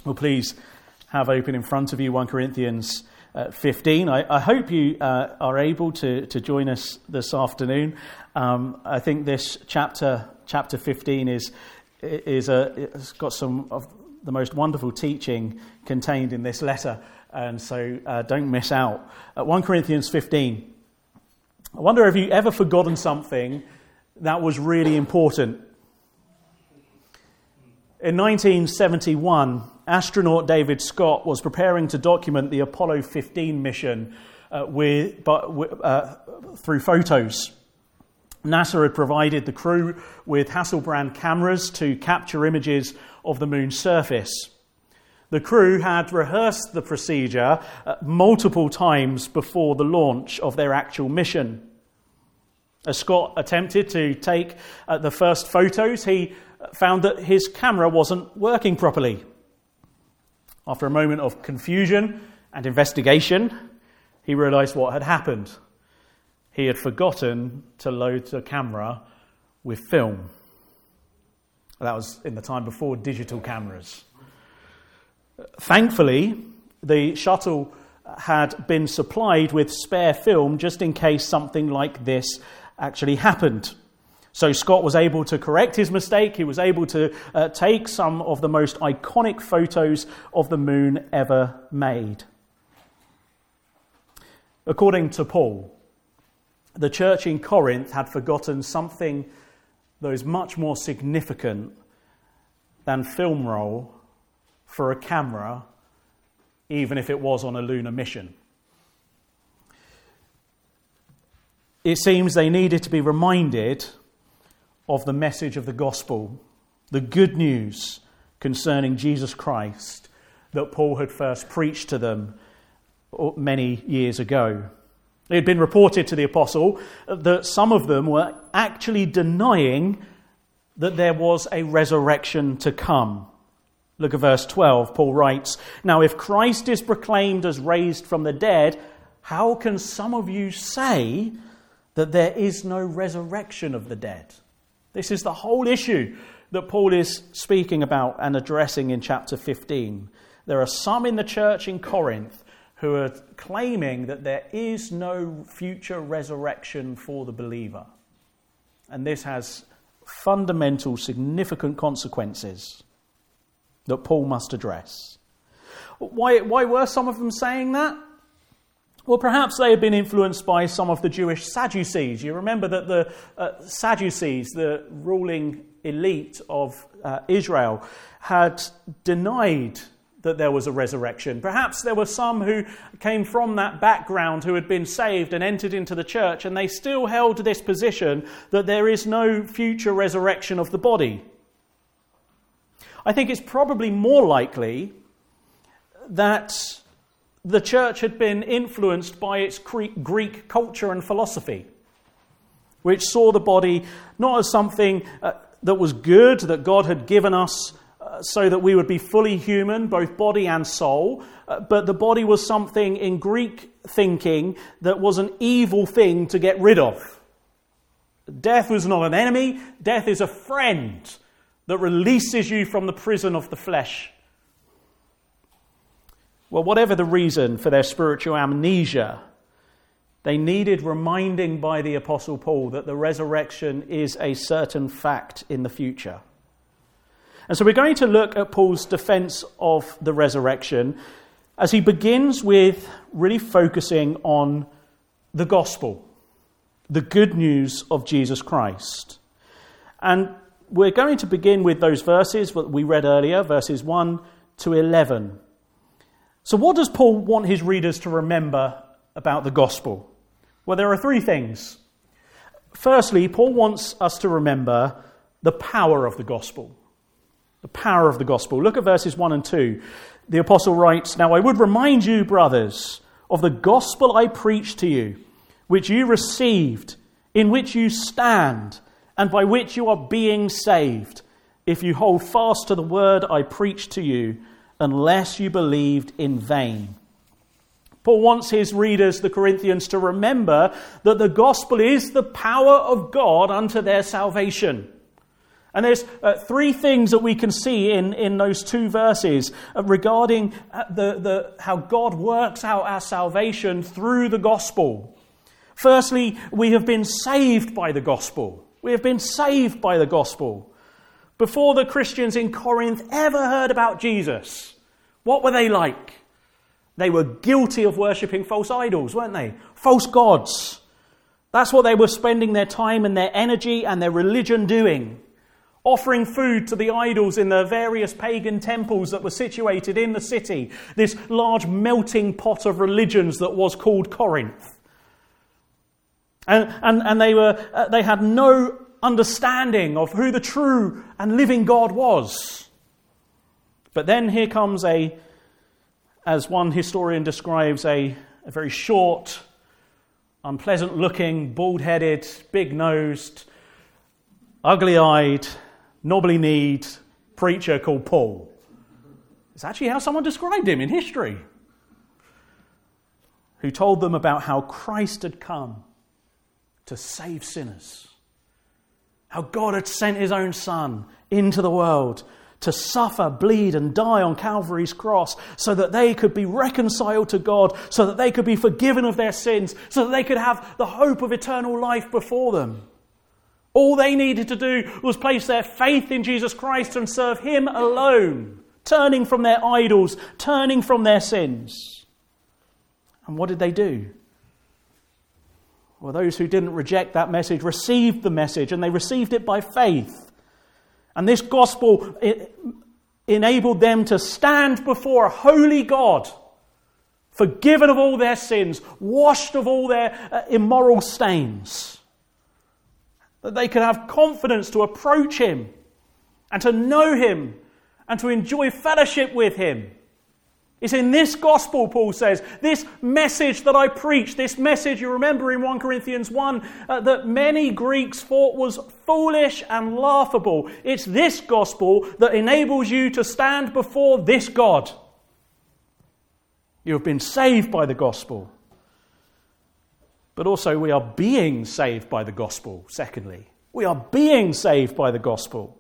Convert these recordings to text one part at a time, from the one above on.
Well, please have open in front of you 1 Corinthians 15. I hope you are able to join us this afternoon. I think this chapter 15 it's got some of the most wonderful teaching contained in this letter, and so don't miss out. 1 Corinthians 15. I wonder if you ever forgotten something that was really important. In 1971, astronaut David Scott was preparing to document the Apollo 15 mission through photos. NASA had provided the crew with Hasselblad cameras to capture images of the moon's surface. The crew had rehearsed the procedure multiple times before the launch of their actual mission. As Scott attempted to take the first photos, he found that his camera wasn't working properly. After a moment of confusion and investigation, he realized what had happened. He had forgotten to load the camera with film. That was in the time before digital cameras. Thankfully, the shuttle had been supplied with spare film just in case something like this actually happened. So Scott was able to correct his mistake. He was able to take some of the most iconic photos of the moon ever made. According to Paul, the church in Corinth had forgotten something that was much more significant than film roll for a camera, even if it was on a lunar mission. It seems they needed to be reminded of the message of the gospel, the good news concerning Jesus Christ that Paul had first preached to them many years ago. It had been reported to the apostle that some of them were actually denying that there was a resurrection to come. Look at verse 12. Paul writes, "Now if Christ is proclaimed as raised from the dead, how can some of you say that there is no resurrection of the dead?" This is the whole issue that Paul is speaking about and addressing in chapter 15. There are some in the church in Corinth who are claiming that there is no future resurrection for the believer. And this has fundamental, significant consequences that Paul must address. Why were some of them saying that? Well, perhaps they had been influenced by some of the Jewish Sadducees. You remember that the Sadducees, the ruling elite of Israel, had denied that there was a resurrection. Perhaps there were some who came from that background who had been saved and entered into the church, and they still held this position that there is no future resurrection of the body. I think it's probably more likely that the church had been influenced by its Greek culture and philosophy, which saw the body not as something that was good, that God had given us so that we would be fully human, both body and soul, but the body was something in Greek thinking that was an evil thing to get rid of. Death was not an enemy, death is a friend that releases you from the prison of the flesh. Well, whatever the reason for their spiritual amnesia, they needed reminding by the Apostle Paul that the resurrection is a certain fact in the future. And so we're going to look at Paul's defense of the resurrection as he begins with really focusing on the gospel, the good news of Jesus Christ. And we're going to begin with those verses that we read earlier, verses 1 to 11. So what does Paul want his readers to remember about the gospel? Well, there are three things. Firstly, Paul wants us to remember the power of the gospel. The power of the gospel. Look at verses 1 and 2. The apostle writes, "Now I would remind you, brothers, of the gospel I preached to you, which you received, in which you stand, and by which you are being saved, if you hold fast to the word I preached to you, unless you believed in vain." Paul wants his readers, the Corinthians, to remember that the gospel is the power of God unto their salvation. And there's three things that we can see in those two verses regarding how God works out our salvation through the gospel. Firstly, we have been saved by the gospel. We have been saved by the gospel. Before the Christians in Corinth ever heard about Jesus, what were they like? They were guilty of worshipping false idols, weren't they? False gods. That's what they were spending their time and their energy and their religion doing. Offering food to the idols in the various pagan temples that were situated in the city. This large melting pot of religions that was called Corinth. And they had no understanding of who the true and living God was. But then here comes as one historian describes, a very short, unpleasant-looking, bald-headed, big-nosed, ugly-eyed, knobbly-kneed preacher called Paul. It's actually how someone described him in history. Who told them about how Christ had come to save sinners. How God had sent his own Son into the world to suffer, bleed and die on Calvary's cross so that they could be reconciled to God, so that they could be forgiven of their sins, so that they could have the hope of eternal life before them. All they needed to do was place their faith in Jesus Christ and serve him alone, turning from their idols, turning from their sins. And what did they do? Well, those who didn't reject that message received the message, and they received it by faith. And this gospel enabled them to stand before a holy God, forgiven of all their sins, washed of all their immoral stains. That they could have confidence to approach him and to know him and to enjoy fellowship with him. It's in this gospel, Paul says, this message that I preach, this message you remember in 1 Corinthians 1, that many Greeks thought was foolish and laughable. It's this gospel that enables you to stand before this God. You have been saved by the gospel. But also we are being saved by the gospel, secondly. We are being saved by the gospel.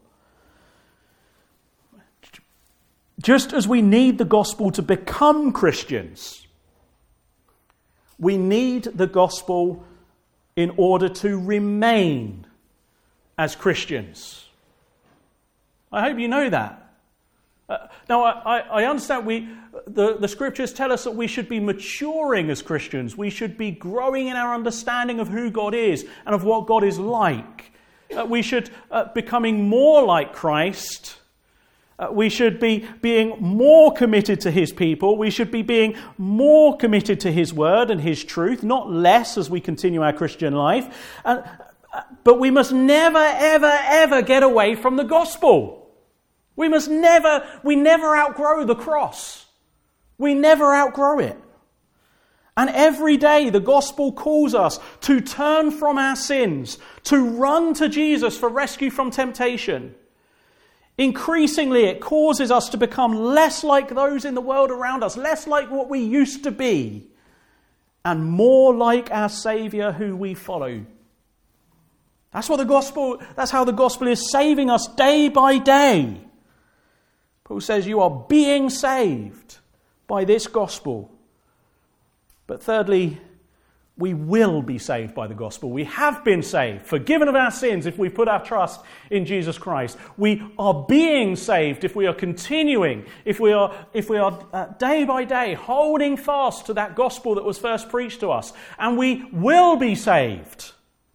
Just as we need the gospel to become Christians, we need the gospel in order to remain as Christians. I hope you know that. Now, I understand the scriptures tell us that we should be maturing as Christians. We should be growing in our understanding of who God is and of what God is like. We should becoming more like Christ. We should be being more committed to his people. We should be being more committed to his word and his truth, not less as we continue our Christian life. But we must never, ever, ever get away from the gospel. We never outgrow the cross. We never outgrow it. And every day the gospel calls us to turn from our sins, to run to Jesus for rescue from temptation. Increasingly it causes us to become less like those in the world around us, less like what we used to be, and more like our Saviour who we follow. That's how the gospel is saving us day by day. Paul says you are being saved by this gospel. But thirdly, we will be saved by the gospel. We have been saved, forgiven of our sins if we put our trust in Jesus Christ. We are being saved if we are continuing, if we are day by day holding fast to that gospel that was first preached to us. And we will be saved.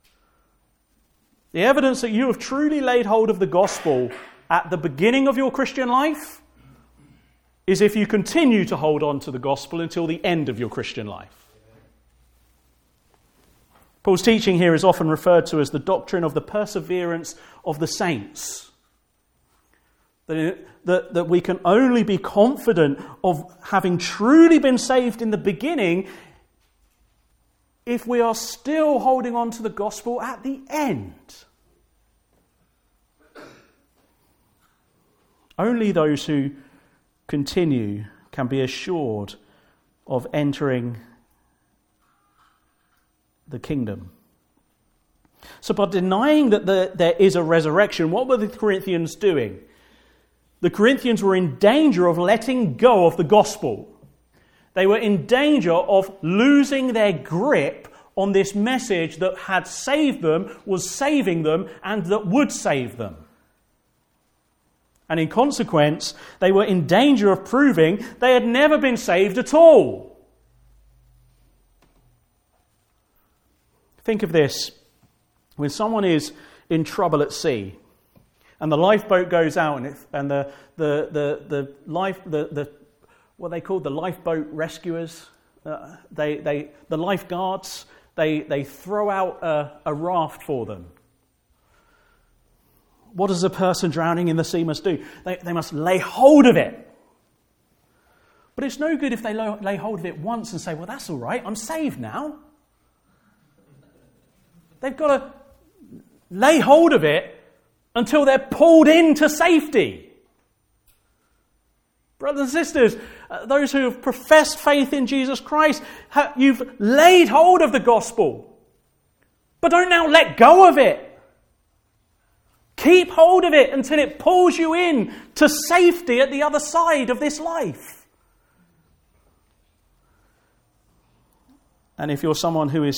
The evidence that you have truly laid hold of the gospel at the beginning of your Christian life is if you continue to hold on to the gospel until the end of your Christian life. Paul's teaching here is often referred to as the doctrine of the perseverance of the saints. That we can only be confident of having truly been saved in the beginning if we are still holding on to the gospel at the end. Only those who continue can be assured of entering the kingdom. So by denying that there is a resurrection, what were the Corinthians doing? The Corinthians were in danger of letting go of the gospel. They were in danger of losing their grip on this message that had saved them, was saving them, and that would save them. And in consequence, they were in danger of proving they had never been saved at all. Think of this. When someone is in trouble at sea, and the lifeboat goes out, and the what they call the lifeboat rescuers, the lifeguards, they throw out a raft for them. What does a person drowning in the sea must do? They must lay hold of it. But it's no good if they lay hold of it once and say, well, that's all right, I'm saved now. They've got to lay hold of it until they're pulled into safety. Brothers and sisters, those who have professed faith in Jesus Christ, you've laid hold of the gospel. But don't now let go of it. Keep hold of it until it pulls you in to safety at the other side of this life. And if you're someone who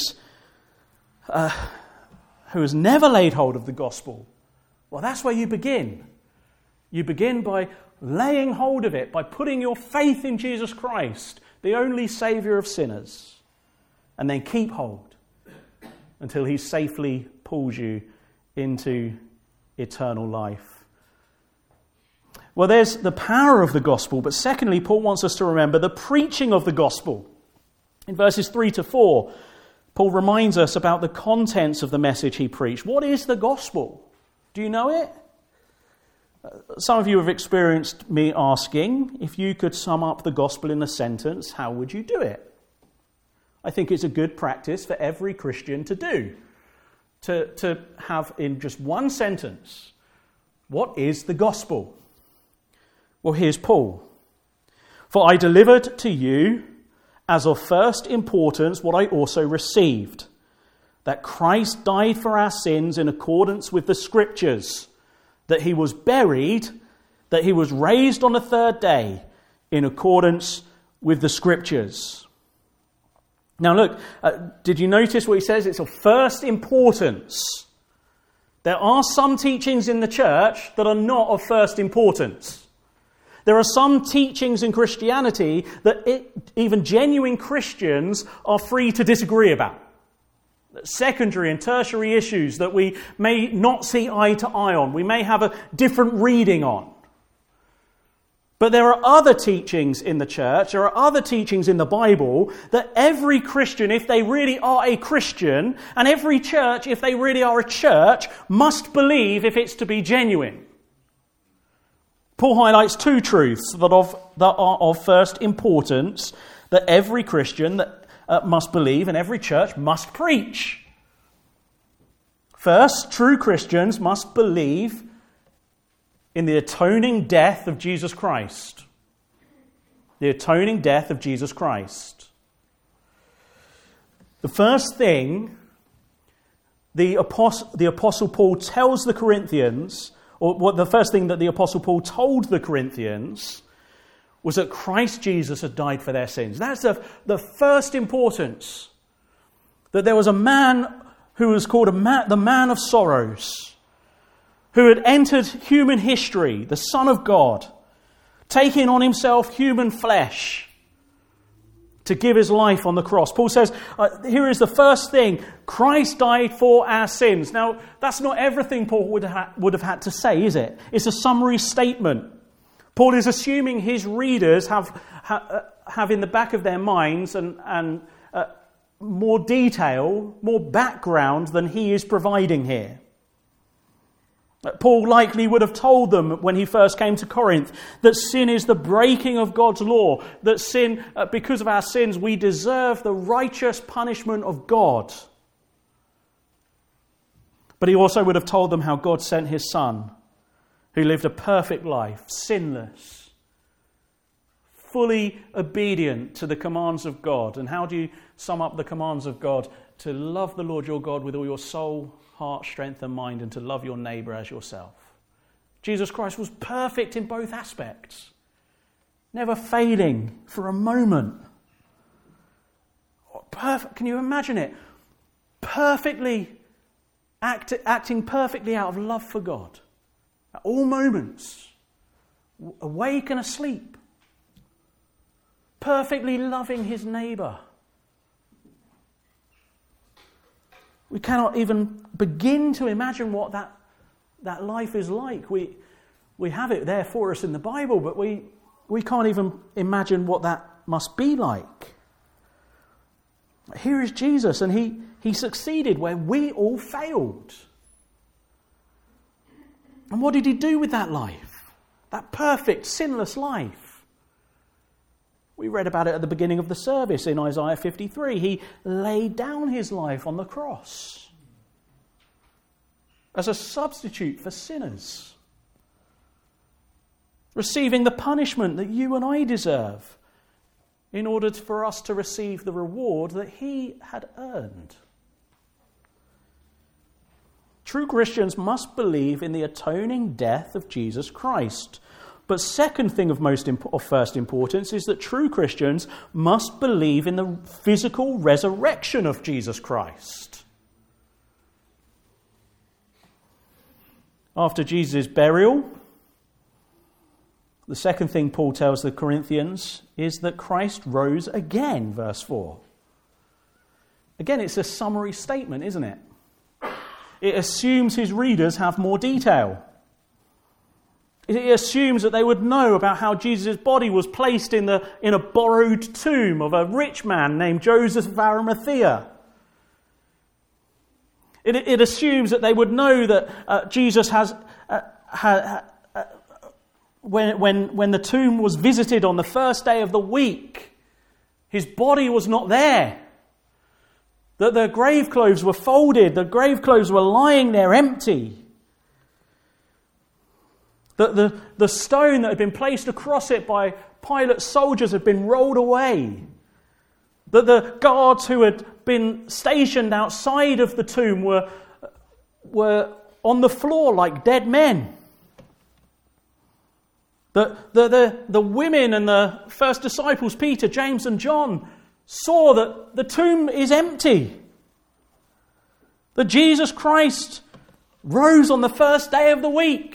has never laid hold of the gospel, well, that's where you begin. You begin by laying hold of it, by putting your faith in Jesus Christ, the only Saviour of sinners, and then keep hold until he safely pulls you into eternal life. Well, there's the power of the gospel, but secondly, Paul wants us to remember the preaching of the gospel. In verses 3-4, Paul reminds us about the contents of the message he preached. What is the gospel? Do you know it? Some of you have experienced me asking, if you could sum up the gospel in a sentence, how would you do it? I think it's a good practice for every Christian to do. To have in just one sentence, what is the gospel? Well, here's Paul. For I delivered to you as of first importance what I also received, that Christ died for our sins in accordance with the Scriptures, that he was buried, that he was raised on the third day in accordance with the Scriptures. Now look, did you notice what he says? It's of first importance. There are some teachings in the church that are not of first importance. There are some teachings in Christianity that even genuine Christians are free to disagree about. Secondary and tertiary issues that we may not see eye to eye on. We may have a different reading on. But there are other teachings in the church, there are other teachings in the Bible that every Christian, if they really are a Christian, and every church, if they really are a church, must believe if it's to be genuine. Paul highlights two truths that are of first importance that every Christian must believe and every church must preach. First, true Christians must believe in the atoning death of Jesus Christ. The atoning death of Jesus Christ. The first thing the Apostle Paul tells the Corinthians, or what the first thing that the Apostle Paul told the Corinthians, was that Christ Jesus had died for their sins. That's the first importance. That there was a man who was called the man of sorrows, who had entered human history, the Son of God, taking on himself human flesh to give his life on the cross. Paul says, here is the first thing, Christ died for our sins. Now, that's not everything Paul would have had to say, is it? It's a summary statement. Paul is assuming his readers have in the back of their minds and more detail, more background than he is providing here. Paul likely would have told them when he first came to Corinth that sin is the breaking of God's law, that sin, because of our sins, we deserve the righteous punishment of God. But he also would have told them how God sent his Son, who lived a perfect life, sinless, fully obedient to the commands of God. And how do you sum up the commands of God? To love the Lord your God with all your soul, heart, strength and mind, and to love your neighbour as yourself. Jesus Christ was perfect in both aspects, never failing for a moment. Perfect. Can you imagine it? Perfectly acting perfectly out of love for God at all moments, awake and asleep, perfectly loving his neighbour. We cannot even begin to imagine what that life is like. We have it there for us in the Bible, but we can't even imagine what that must be like. Here is Jesus, and he succeeded where we all failed. And what did he do with that life? That perfect, sinless life. We read about it at the beginning of the service in Isaiah 53. He laid down his life on the cross as a substitute for sinners, receiving the punishment that you and I deserve in order for us to receive the reward that he had earned. True Christians must believe in the atoning death of Jesus Christ. But second thing of first importance is that true Christians must believe in the physical resurrection of Jesus Christ. After Jesus' burial, the second thing Paul tells the Corinthians is that Christ rose again, verse 4. Again, it's a summary statement, isn't it? It assumes his readers have more detail. It assumes that they would know about how Jesus' body was placed in a borrowed tomb of a rich man named Joseph of Arimathea. It assumes that they would know that Jesus has... When the tomb was visited on the first day of the week, his body was not there. That the grave clothes were folded, the grave clothes were lying there empty. That the stone that had been placed across it by Pilate's soldiers had been rolled away. That the guards who had been stationed outside of the tomb were on the floor like dead men. The women and the first disciples, Peter, James and John, saw that the tomb is empty. That Jesus Christ rose on the first day of the week.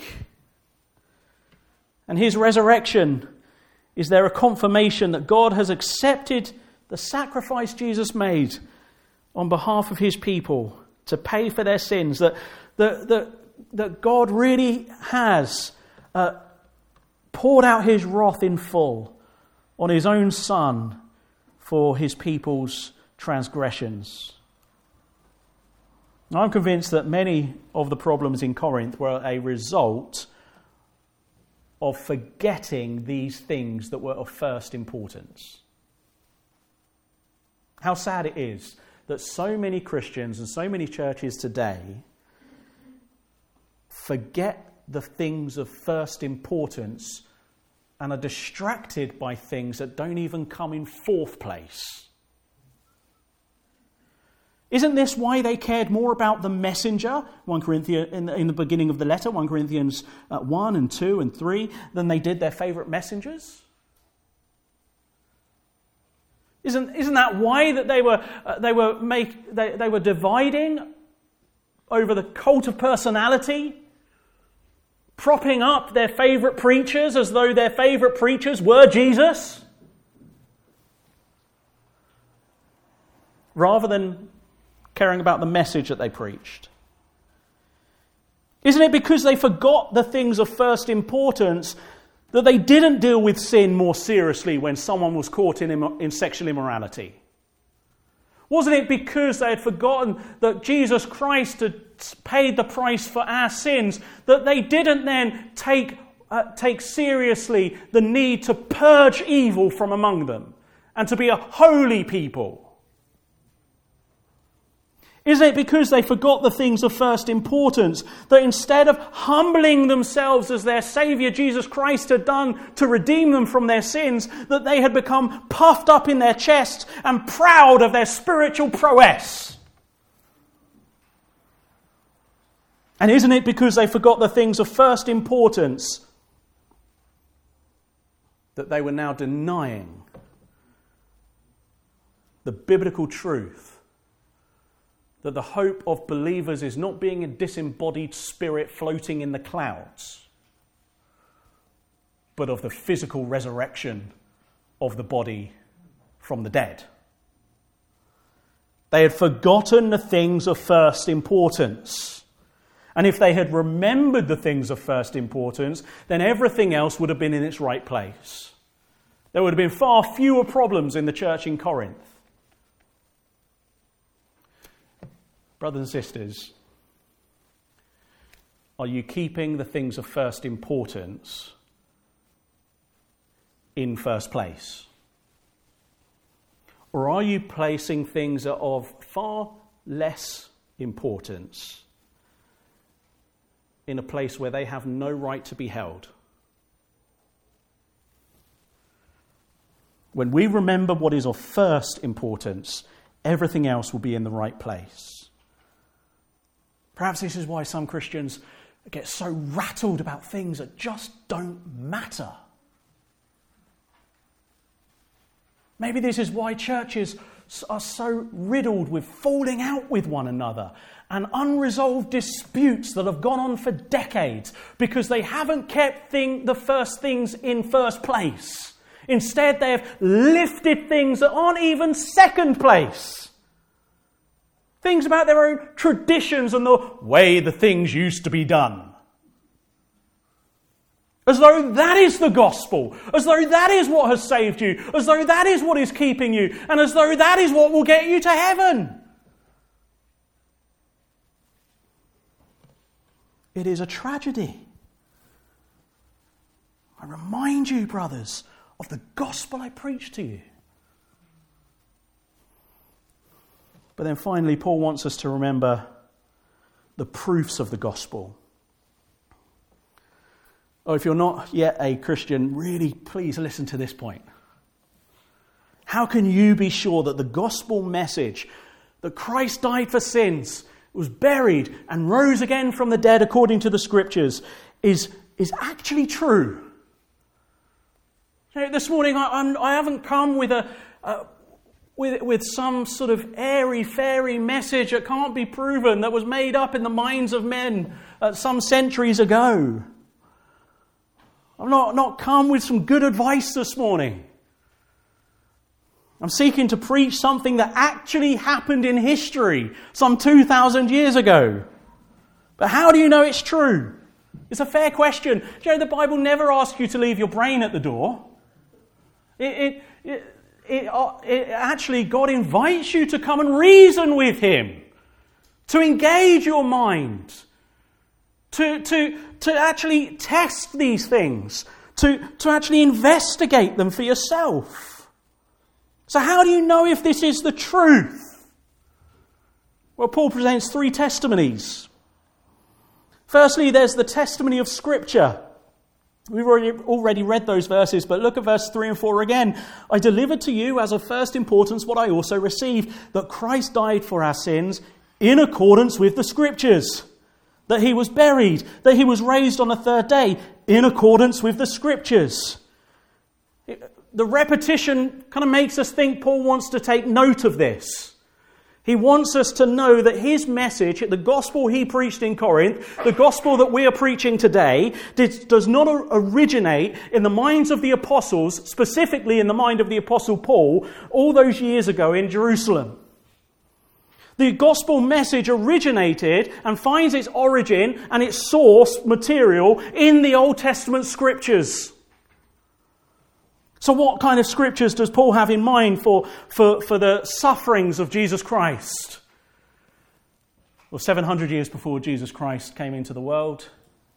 And his resurrection is there a confirmation that God has accepted the sacrifice Jesus made on behalf of his people to pay for their sins. That God really has poured out his wrath in full on his own Son for his people's transgressions. Now, I'm convinced that many of the problems in Corinth were a result of forgetting these things that were of first importance. How sad it is that so many Christians and so many churches today forget the things of first importance and are distracted by things that don't even come in fourth place. Isn't this why they cared more about the messenger, 1 Corinthians, in the beginning of the letter, 1 Corinthians 1 and 2 and 3, than they did their favourite messengers? Isn't that why that they were dividing over the cult of personality, propping up their favourite preachers as though their favourite preachers were Jesus, rather than caring about the message that they preached? Isn't it because they forgot the things of first importance that they didn't deal with sin more seriously when someone was caught in sexual immorality? Wasn't it because they had forgotten that Jesus Christ had paid the price for our sins that they didn't then take seriously the need to purge evil from among them and to be a holy people? Isn't it because they forgot the things of first importance that instead of humbling themselves as their Saviour Jesus Christ had done to redeem them from their sins, that they had become puffed up in their chests and proud of their spiritual prowess? And isn't it because they forgot the things of first importance that they were now denying the biblical truth that the hope of believers is not being a disembodied spirit floating in the clouds, but of the physical resurrection of the body from the dead? They had forgotten the things of first importance. And if they had remembered the things of first importance, then everything else would have been in its right place. There would have been far fewer problems in the church in Corinth. Brothers and sisters, are you keeping the things of first importance in first place? Or are you placing things that are of far less importance in a place where they have no right to be held? When we remember what is of first importance, everything else will be in the right place. Perhaps this is why some Christians get so rattled about things that just don't matter. Maybe this is why churches are so riddled with falling out with one another and unresolved disputes that have gone on for decades because they haven't kept the first things in first place. Instead, they have lifted things that aren't even second place. Things about their own traditions and the way the things used to be done. As though that is the gospel. As though that is what has saved you. As though that is what is keeping you. And as though that is what will get you to heaven. It is a tragedy. I remind you, brothers, of the gospel I preached to you. But then finally, Paul wants us to remember the proofs of the gospel. Oh, if you're not yet a Christian, really, please listen to this point. How can you be sure that the gospel message, that Christ died for sins, was buried and rose again from the dead according to the Scriptures, is actually true? You know, this morning I haven't come with with some sort of airy-fairy message that can't be proven, that was made up in the minds of men some centuries ago. I've not come with some good advice this morning. I'm seeking to preach something that actually happened in history some 2,000 years ago. But how do you know it's true? It's a fair question. Do you know the Bible never asks you to leave your brain at the door? Actually, God invites you to come and reason with Him, to engage your mind, to actually test these things, to actually investigate them for yourself. So how do you know if this is the truth? Well, Paul presents three testimonies. Firstly, there's the testimony of Scripture. We've already read those verses, but look at verse 3 and 4 again. I delivered to you as of first importance what I also received, that Christ died for our sins in accordance with the Scriptures, that He was buried, that He was raised on the third day in accordance with the Scriptures. The repetition kind of makes us think Paul wants to take note of this. He wants us to know that his message, the gospel he preached in Corinth, the gospel that we are preaching today, does not originate in the minds of the apostles, specifically in the mind of the apostle Paul, all those years ago in Jerusalem. The gospel message originated and finds its origin and its source material in the Old Testament Scriptures. So what kind of scriptures does Paul have in mind for the sufferings of Jesus Christ? Well, 700 years before Jesus Christ came into the world,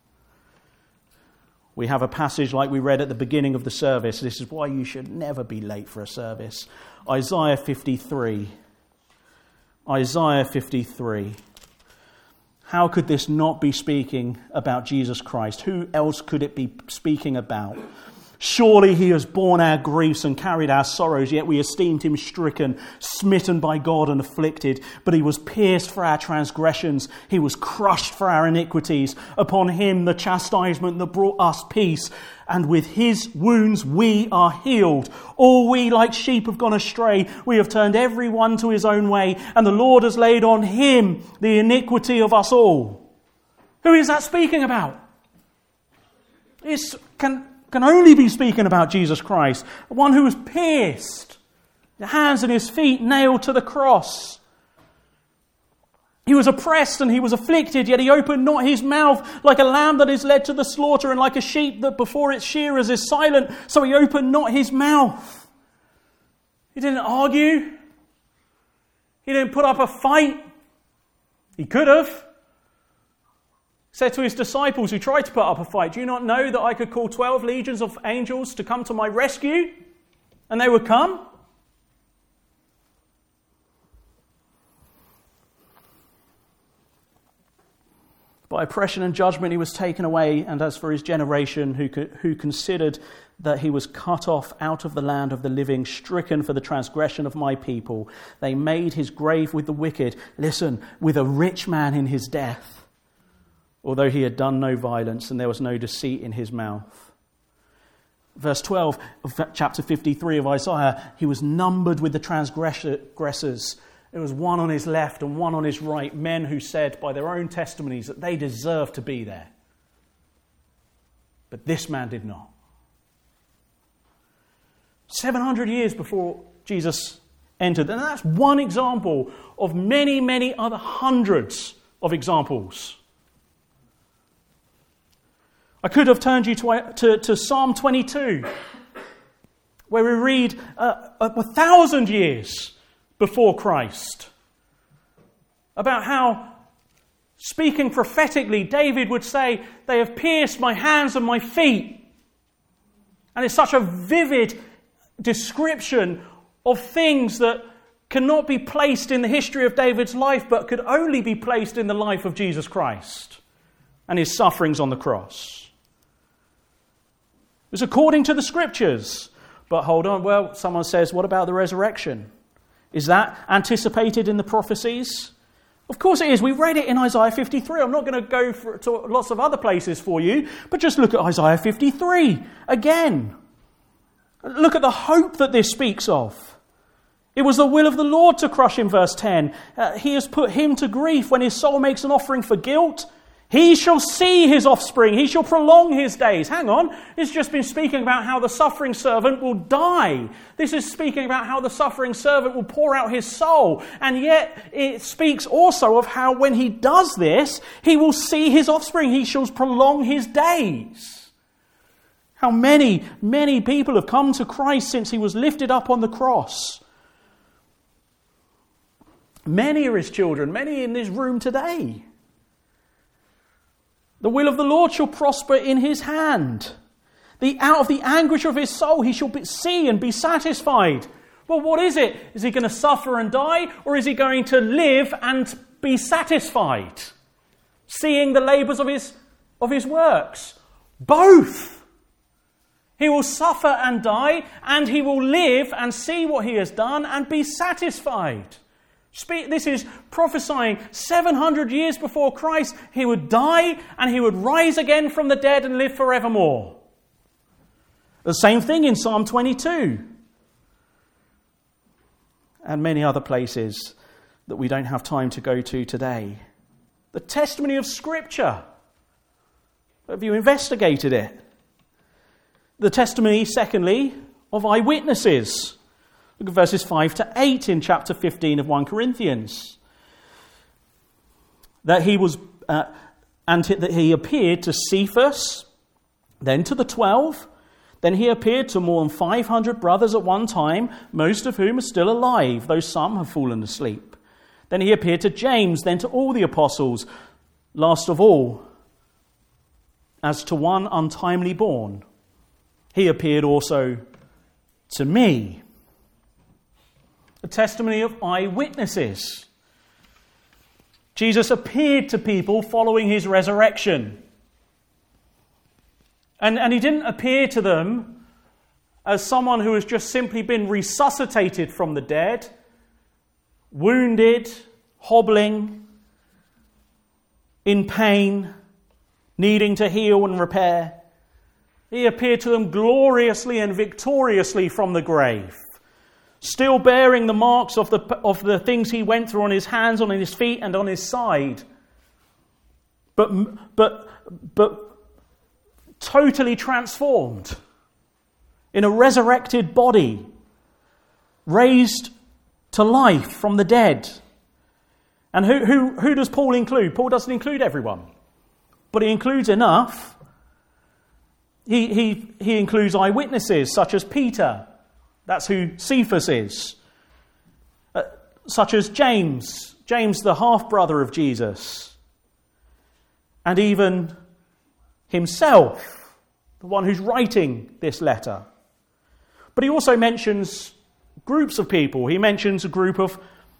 we have a passage like we read at the beginning of the service. This is why you should never be late for a service. Isaiah 53. Isaiah 53. How could this not be speaking about Jesus Christ? Who else could it be speaking about? Surely he has borne our griefs and carried our sorrows, yet we esteemed him stricken, smitten by God and afflicted. But he was pierced for our transgressions, he was crushed for our iniquities. Upon him the chastisement that brought us peace, and with his wounds we are healed. All we like sheep have gone astray, we have turned every one to his own way, and the Lord has laid on him the iniquity of us all. Who is that speaking about? It can only be speaking about Jesus Christ, the one who was pierced, the hands and his feet nailed to the cross. He was oppressed and he was afflicted, yet he opened not his mouth, like a lamb that is led to the slaughter, and like a sheep that before its shearers is silent, so he opened not his mouth. He didn't argue. He didn't put up a fight. He could have. Said to his disciples who tried to put up a fight, do you not know that I could call 12 legions of angels to come to my rescue? And they would come? By oppression and judgment he was taken away, and as for his generation who considered that he was cut off out of the land of the living, stricken for the transgression of my people, they made his grave with the wicked, listen, with a rich man in his death, although he had done no violence and there was no deceit in his mouth. Verse 12 of chapter 53 of Isaiah, he was numbered with the transgressors. There was one on his left and one on his right, men who said by their own testimonies that they deserved to be there. But this man did not. 700 years before Jesus entered. And that's one example of many, many other hundreds of examples. I could have turned you to Psalm 22, where we read 1,000 years before Christ about how, speaking prophetically, David would say, they have pierced my hands and my feet. And it's such a vivid description of things that cannot be placed in the history of David's life, but could only be placed in the life of Jesus Christ and his sufferings on the cross. It was according to the scriptures. But hold on, well, someone says, what about the resurrection? Is that anticipated in the prophecies? Of course it is. We read it in Isaiah 53. I'm not going to go to lots of other places for you, but just look at Isaiah 53 again. Look at the hope that this speaks of. It was the will of the Lord to crush him, verse 10. He has put him to grief when his soul makes an offering for guilt. He shall see his offspring. He shall prolong his days. Hang on. It's just been speaking about how the suffering servant will die. This is speaking about how the suffering servant will pour out his soul. And yet it speaks also of how when he does this, he will see his offspring. He shall prolong his days. How many, many people have come to Christ since he was lifted up on the cross. Many are his children. Many in this room today. The will of the Lord shall prosper in his hand. Out of the anguish of his soul he shall see and be satisfied. Well, what is it? Is he going to suffer and die? Or is he going to live and be satisfied? Seeing the labours of his works? Both. He will suffer and die, and he will live and see what he has done and be satisfied. This is prophesying 700 years before Christ. He would die and he would rise again from the dead and live forevermore. The same thing in Psalm 22. And many other places that we don't have time to go to today. The testimony of Scripture. Have you investigated it? The testimony, secondly, of eyewitnesses. Look at verses 5 to 8 in chapter 15 of 1 Corinthians. That he was, and that he appeared to Cephas, then to the 12. Then he appeared to more than 500 brothers at one time, most of whom are still alive, though some have fallen asleep. Then he appeared to James, then to all the apostles. Last of all, as to one untimely born, he appeared also to me. The testimony of eyewitnesses. Jesus appeared to people following his resurrection. And he didn't appear to them as someone who has just simply been resuscitated from the dead, wounded, hobbling, in pain, needing to heal and repair. He appeared to them gloriously and victoriously from the grave, still bearing the marks of the things he went through on his hands, on his feet, and on his side. But totally transformed in a resurrected body, raised to life from the dead. And who does Paul include? Paul doesn't include everyone, but he includes enough. He includes eyewitnesses such as Peter. That's who Cephas is. Such as James the half-brother of Jesus. And even himself, the one who's writing this letter. But he also mentions groups of people. He mentions a group of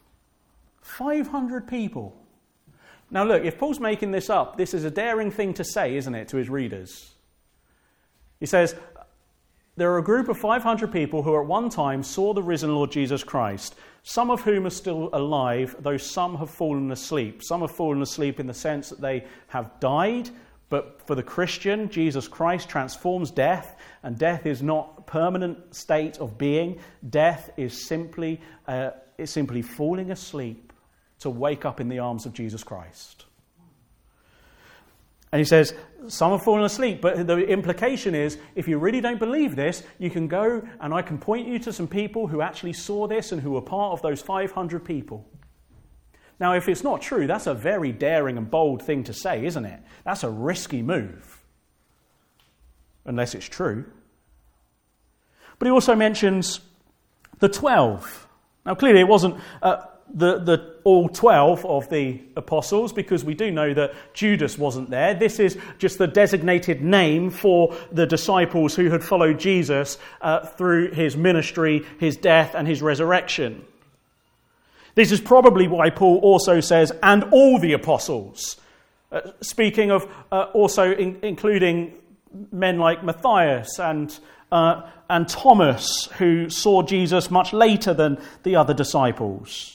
500 people. Now look, if Paul's making this up, this is a daring thing to say, isn't it, to his readers? He says, there are a group of 500 people who at one time saw the risen Lord Jesus Christ, some of whom are still alive, though some have fallen asleep. Some have fallen asleep in the sense that they have died, but for the Christian, Jesus Christ transforms death, and death is not a permanent state of being. Death is simply falling asleep to wake up in the arms of Jesus Christ. And he says, some have fallen asleep, but the implication is, if you really don't believe this, you can go and I can point you to some people who actually saw this and who were part of those 500 people. Now, if it's not true, that's a very daring and bold thing to say, isn't it? That's a risky move, unless it's true. But he also mentions the 12. Now, clearly it wasn't the all 12 of the apostles, because we do know that Judas wasn't there. This is just the designated name for the disciples who had followed Jesus through his ministry, his death, and his resurrection. This is probably why Paul also says, and all the apostles, speaking of also including men like Matthias and Thomas, who saw Jesus much later than the other disciples.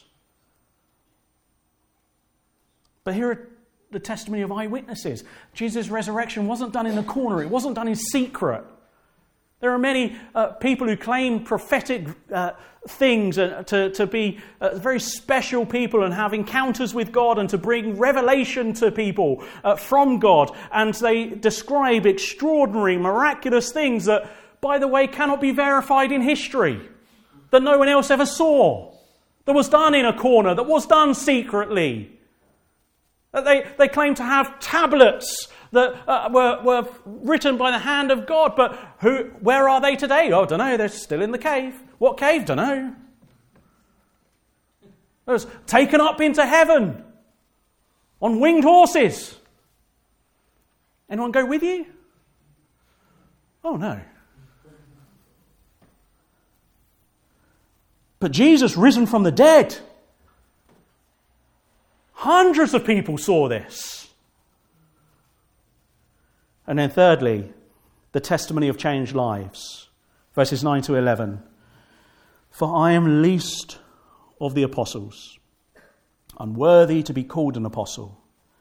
But here are the testimony of eyewitnesses. Jesus' resurrection wasn't done in a corner. It wasn't done in secret. There are many people who claim prophetic things to be very special people and have encounters with God and to bring revelation to people from God. And they describe extraordinary, miraculous things that, by the way, cannot be verified in history, that no one else ever saw, that was done in a corner, that was done secretly. They claim to have tablets that were written by the hand of God, but where are they today? Oh, don't know. They're still in the cave. What cave? Don't know. They was taken up into heaven on winged horses. Anyone go with you? Oh, no. But Jesus risen from the dead. Hundreds of people saw this. And then thirdly, the testimony of changed lives. Verses 9 to 11. For I am least of the apostles, unworthy to be called an apostle.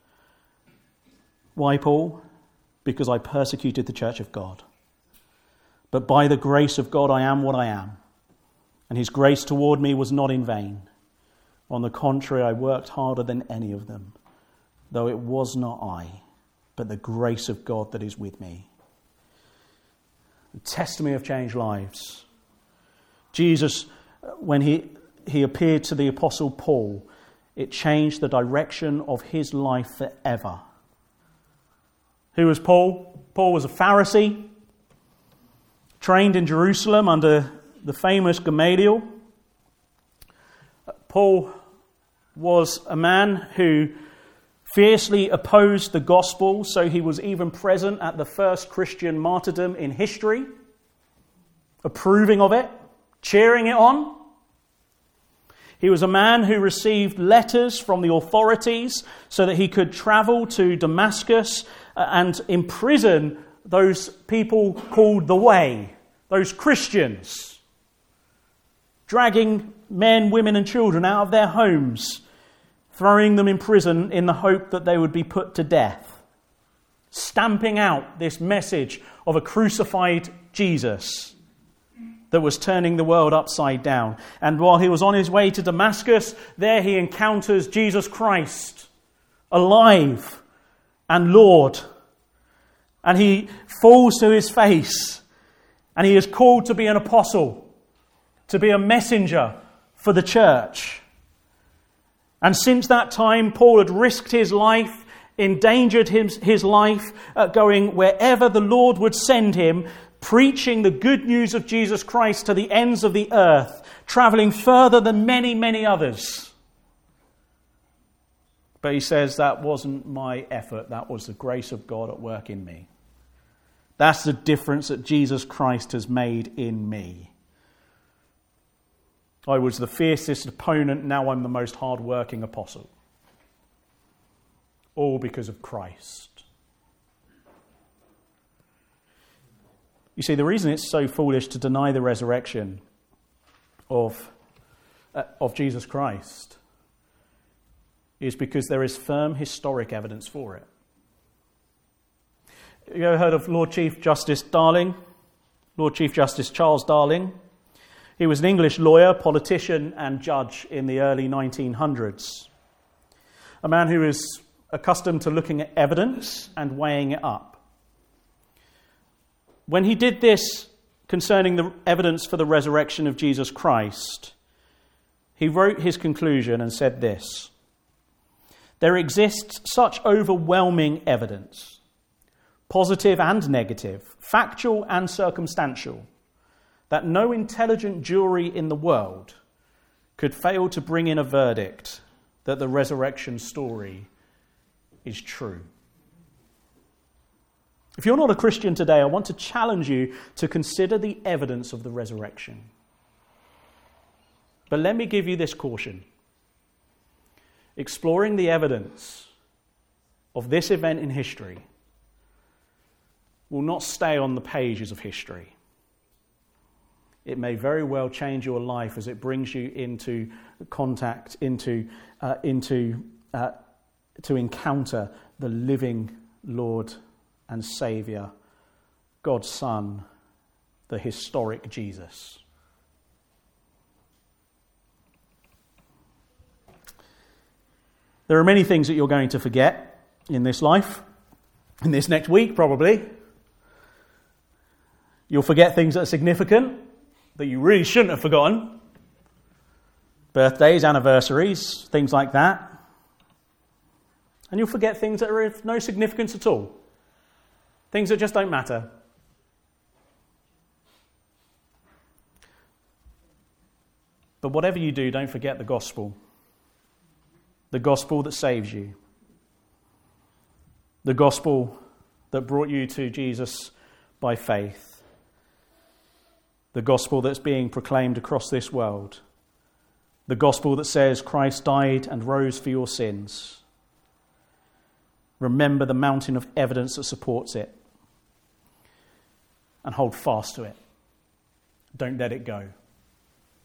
Why, Paul? Because I persecuted the church of God. But by the grace of God I am what I am. And his grace toward me was not in vain. On the contrary, I worked harder than any of them, though it was not I, but the grace of God that is with me. The testimony of changed lives. Jesus, when he appeared to the Apostle Paul, it changed the direction of his life forever. Who was Paul? Paul was a Pharisee, trained in Jerusalem under the famous Gamaliel. Paul was a man who fiercely opposed the gospel, so he was even present at the first Christian martyrdom in history, approving of it, cheering it on. He was a man who received letters from the authorities so that he could travel to Damascus and imprison those people called the Way, those Christians, dragging men, women and children out of their homes, throwing them in prison in the hope that they would be put to death, stamping out this message of a crucified Jesus that was turning the world upside down. And while he was on his way to Damascus, there he encounters Jesus Christ, alive and Lord. And he falls to his face, and he is called to be an apostle, to be a messenger for the church. And since that time, Paul had risked his life, endangered his life, going wherever the Lord would send him, preaching the good news of Jesus Christ to the ends of the earth, travelling further than many, many others. But he says, that wasn't my effort, that was the grace of God at work in me. That's the difference that Jesus Christ has made in me. I was the fiercest opponent, now I'm the most hard-working apostle. All because of Christ. You see, the reason it's so foolish to deny the resurrection of Jesus Christ is because there is firm historic evidence for it. You ever heard of Lord Chief Justice Darling? Lord Chief Justice Charles Darling. He was an English lawyer, politician and judge in the early 1900s. A man who was accustomed to looking at evidence and weighing it up. When he did this concerning the evidence for the resurrection of Jesus Christ, he wrote his conclusion and said this: there exists such overwhelming evidence, positive and negative, factual and circumstantial, that no intelligent jury in the world could fail to bring in a verdict that the resurrection story is true. If you're not a Christian today, I want to challenge you to consider the evidence of the resurrection. But let me give you this caution. Exploring the evidence of this event in history will not stay on the pages of history. It may very well change your life as it brings you into contact, to encounter the living Lord and Saviour, God's Son, the historic Jesus. There are many things that you're going to forget in this life, in this next week probably. You'll forget things that are significant, that you really shouldn't have forgotten. Birthdays, anniversaries, things like that. And you'll forget things that are of no significance at all. Things that just don't matter. But whatever you do, don't forget the gospel. The gospel that saves you. The gospel that brought you to Jesus by faith. The gospel that's being proclaimed across this world. The gospel that says Christ died and rose for your sins. Remember the mountain of evidence that supports it. And hold fast to it. Don't let it go.